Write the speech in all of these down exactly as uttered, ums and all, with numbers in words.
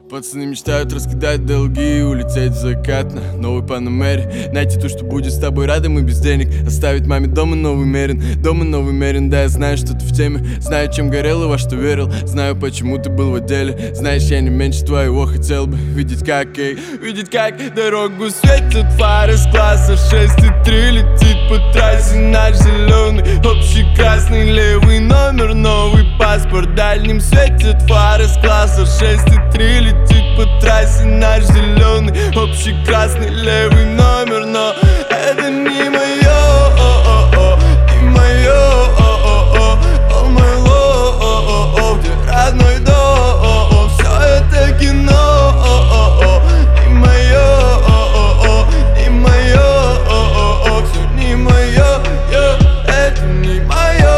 Пацаны мечтают раскидать долги и улететь в закат на новой Панамере. Найти то, что будет с тобой рядом и без денег. Оставить маме дома новый Мерин, дома новый Мерин. Да, я знаю, что ты в теме, знаю, чем горел и во что верил. Знаю, почему ты был в отделе. Знаешь, я не меньше твоего хотел бы видеть, как, эй, видеть, как дорогу светят фары с класса шесть и три. Летит по трассе наш зеленый, общий красный, левый номер, новый паспорт. Дальним светят фары с класса шесть и три. Летит по трассе наш зеленый, общий красный, левый номер. Но это не мое, не мое, all my love, где родной дом, все это кино. Не мое, не мое, все не мое, это не мое.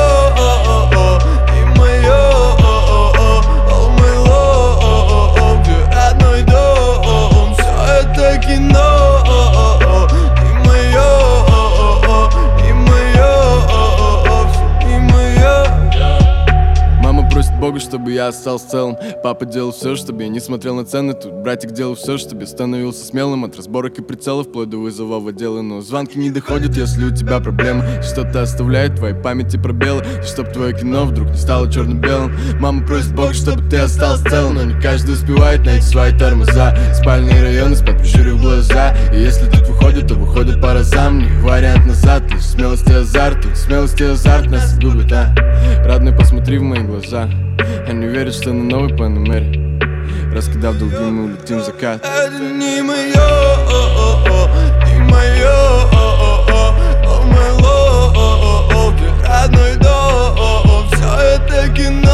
Богу, чтобы я остался целым. Папа делал все, чтобы я не смотрел на цены. Тут братик делал все, чтобы я становился смелым. От разборок и прицелов вплоть до вызова в отделы. Но звонки не доходят, если у тебя проблемы. Что-то оставляет в твоей памяти пробелы. Чтоб твое кино вдруг не стало черно-белым. Мама просит Бога, чтобы ты остался целым. Но не каждый успевает найти свои тормоза. Спальные районы спят, прищурив глаза. И если тут выходит, то выходит по разам. Не вариант назад, лишь смелость и азарт. Тут смелость и азарт нас губит, а? Родной, посмотри в мои глаза. Они верят, что на новой Панамере, раскидав долги, мы улетим в закат. Это не мое, не мое, all my love, где родной дом, все это кино.